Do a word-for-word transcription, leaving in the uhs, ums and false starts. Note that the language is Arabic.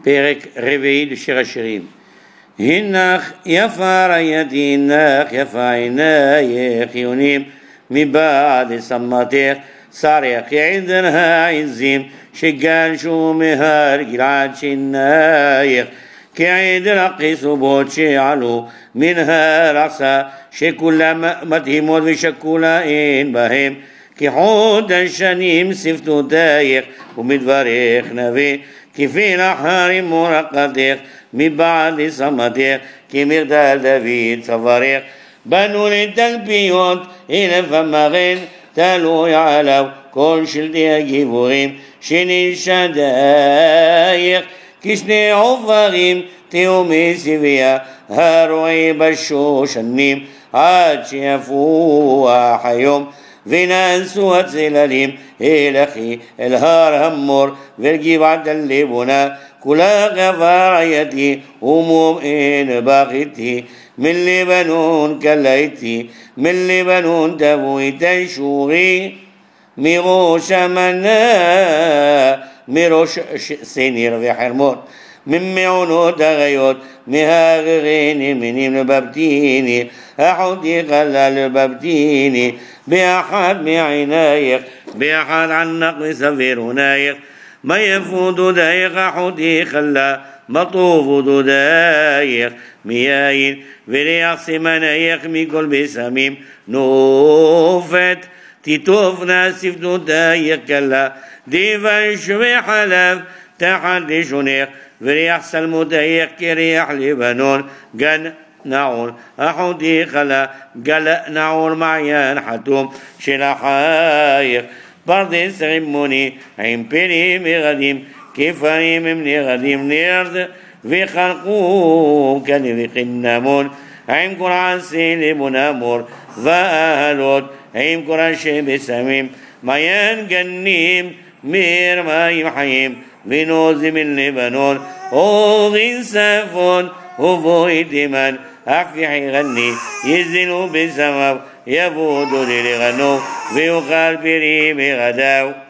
פרק רביעי לשיר השירים. הנך יפה רעייתי, הנך יפה עינייך, יונים מבעד סמתך, שרך עדר העזים, שגלשו מהר גלעד שינייך, כעדר הכסובות שעלו מן הרעשה, שכולם מדהימות ושכולה אין בהם, כחוד השנים שפתותייך ומדברך נביא, כפיל אחרים מורקתך מבעד סמתך, כמגדל דוד צווארך. בנו לתלפיות אלף המגן, תלוי עליו כל שלטי הגיבורים שנשדייך, כשני עופרים תאומי סביה הרועי בשושנים, עד שיפו החיים ונאנסו הצללים אל אחי אל הר המור ואל גבעת הלבונה. כולה גבה רעייתי ומומין בכיתי, من لبنان كليتي من لبنان تبوي تنشوري ميروش منا ميروش سينير في حرمون من معونو تغيوت مهاغغيني مني ببتيني أحدي قلال ببتيني بأحد معينايق بأحد عن نقل سفير هنايق ما يفوت دايق أحدي خلا مطوف دايق مياين ورياس منايق ميكل بسميم نوفت تيتوف ناسف دايق كلا ديفا شوي حلف تحت شنيق ورياس المدايق كريح لبنان جن نعون أحدي خلا قل نعون معيان حتوم شلحايق برد سغموني عين بني مغديم كيفاني من غديم نيرد في خلقوه كان في قنامون عين قرآن سيلي منامور فأهلوت عين قرآن شيب سميم ميان قنيم مير ما يحيم بنوز من لبنان أوغين سافون وفويت من أفيحي غني يزنوا بسماو يبودوا للغنو ويقال بريم غداو.